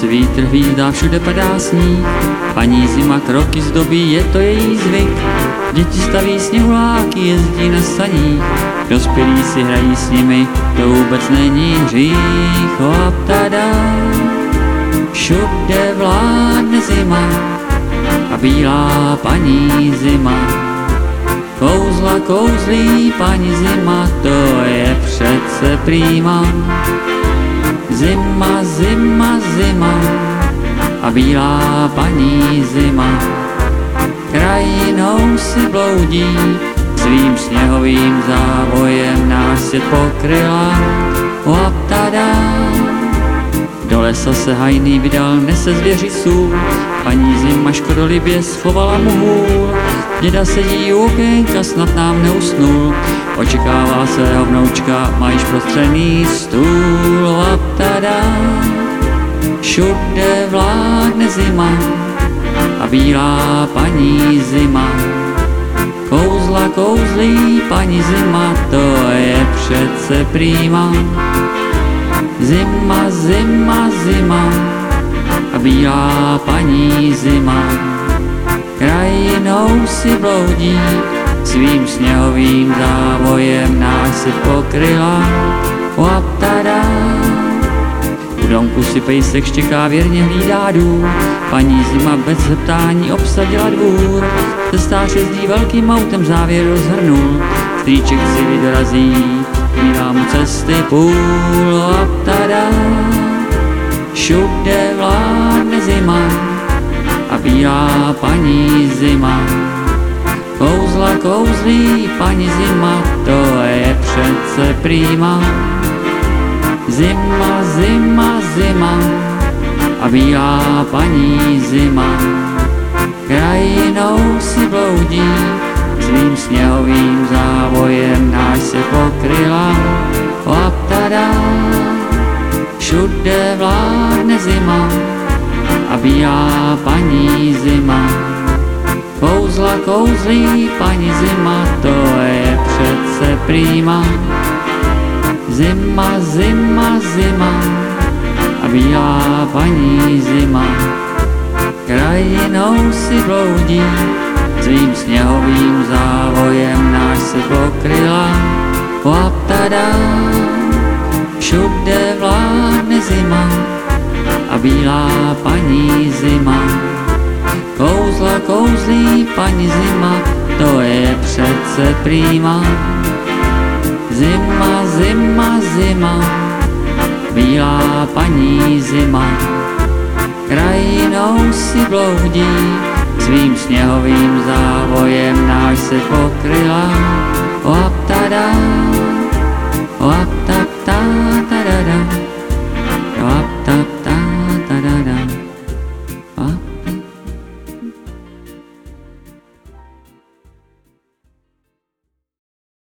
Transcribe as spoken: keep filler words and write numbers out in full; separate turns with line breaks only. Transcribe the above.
vítr hvízdá, všude padá sníh. Paní zima kroky zdobí, je to její zvyk. Děti staví sněhuláky, jezdí na saních. Dospělí si hrají s nimi, to vůbec není hřích. Hop tada, všude vládne zima a bílá paní zima. Kouzla kouzlí paní zima, to je přece prýma. Zima, zima, zima a bílá paní zima. Krajinou si bloudí, svým sněhovým závojem náš svět pokryla. Hop tada, do lesa se hajný vydal, nese zvěři sůl. Paní zima škodolibě schovala mu hůl. Děda sedí u okénka, snad nám neusnul. Očekává svého vnoučka, má již prostřený stůl. Hop tada, všude vládne zima a bílá paní zima. Kouzla kouzlí paní zima, to je přece prýma. Zima, zima, zima a bílá paní zima. Krajinou si bloudí, svým sněhovým závojem náš si pokryla. Hop tada, u domku si pejsek štěká, věrně hlídá důl. Paní zima bez zeptání obsadila dvůr. Cestář jezdí velkým autem, závěr rozhrnul. Strýček si vydorazí, mívá mu cesty půl. Hop tada, všude vládne zima a bílá paní zima. Kouzla kouzlí paní zima, to je přece prýma. Zima, zima, zima a bílá paní zima. Krajinou si bloudí, svým sněhovým závojem náš se pokryla. Hop tada, všude vládne zima a bílá paní zima. Kouzla kouzlí paní zima, to je přece prýma. Zima, zima, zima a bílá paní zima. Krajinou si bloudí, svým sněhovým závojem náš se pokryla. Hop tada, všude vládne zima a bílá paní zima. Kouzla kouzlí paní zima, to je přece prýma. Zima, zima, zima, bílá paní zima. Krajinou si bloudí, svým sněhovým závojem náš se pokryla.